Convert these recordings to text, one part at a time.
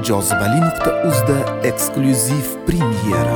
Jozibali.uzda eksklyuziv premyera.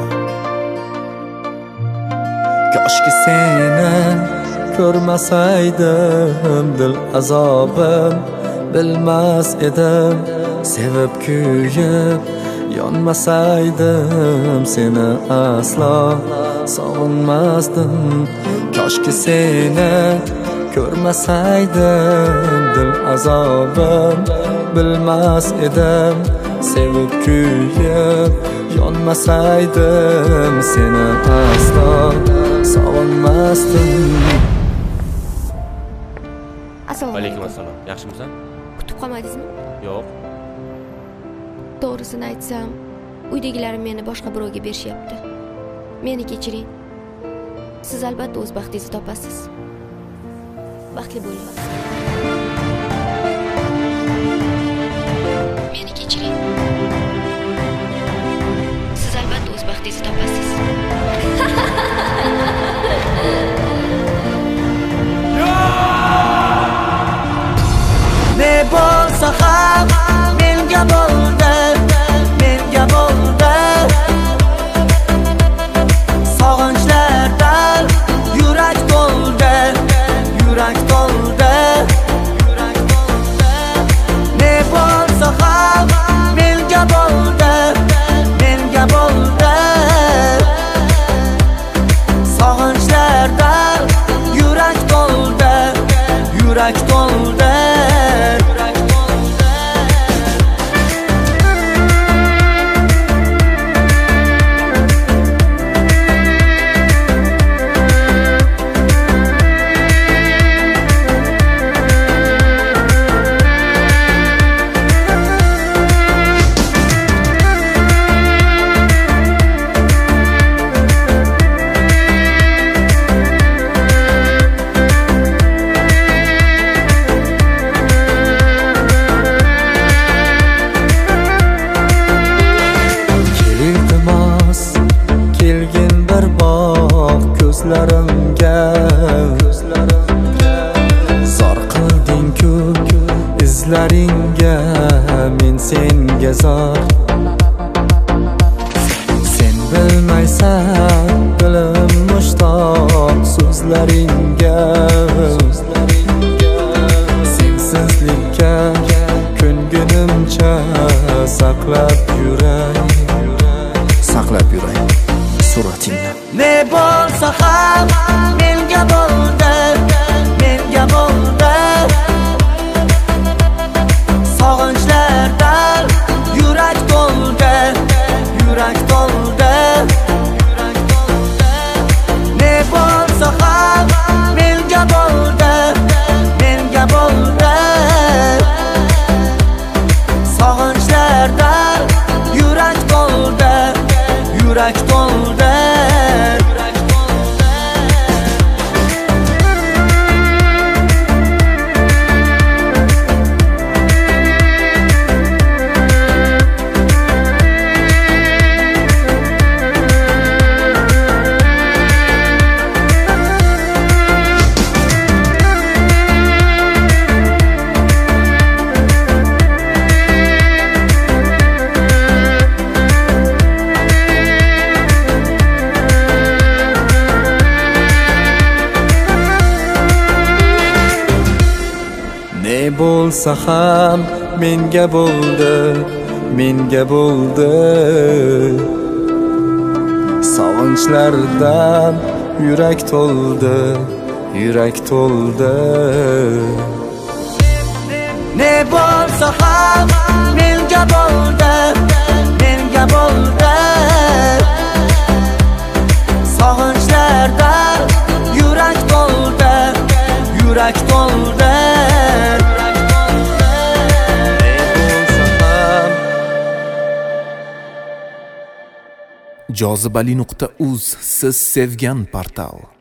Koshki seni ko'rmasaydim, dil azobim bilmas edim. Sevib kuyib yonmasaydim, seni aslo sog'inmasdim. Koshki seni ko'rmasaydim, dil azobim bilmas edim. Sevib kuyib yonmasaydim, seni aslo sog'inmasdim. Assalomu Alaykum assalom. Yaxshimisan? Kutib qolmadingizmi? Yo'q. To'g'risini aytsam, uydagilarim meni boshqa birovga berishyapti. Meni kechiring. Siz albatta o'z baxtingizni topasiz. Baxtli bo'ling. Meni kechiring. Siz albatta o'z baxtingizni topasiz. Ne bo'lsa ham menga bo'ldi, menga bo'ldi. Sog'inchlardan yurak to'ldi, yurak to'ldi. Ne bo'lsa ham menga bo'ldi, menga bo'ldi. Sog'inchlardan yurak to'ldi, yurak to'ldi. Ko'zlarimga zor qilding-ku izlaringga, men senga zor. Sen bilmaysan dilim mushtoq so'zlaringga. Sensizlikka ko'ngunimcha saqlab yuray, saqlab yuray suratingni. Ne bo'lsa ham menga bo'ldi, menga bo'ldi. Sog'inchlardan yurak to'ldi, yurak to'ldi. Ne bo'lsa ham menga bo'ldi, menga bo'ldi. Sog'inchlardan yurak to'ldi, yurak to'ldi. Ne bo'lsa ham menga bo'ldi, menga bo'ldi. Sog'inchlardan yurak to'ldi, yurak to'ldi. Ne bo'lsa ham menga bo'ldi, menga bo'ldi. Sog'inchlardan yurak to'ldi, yurak to'ldi. Jozibali.uz siz sevgan portal.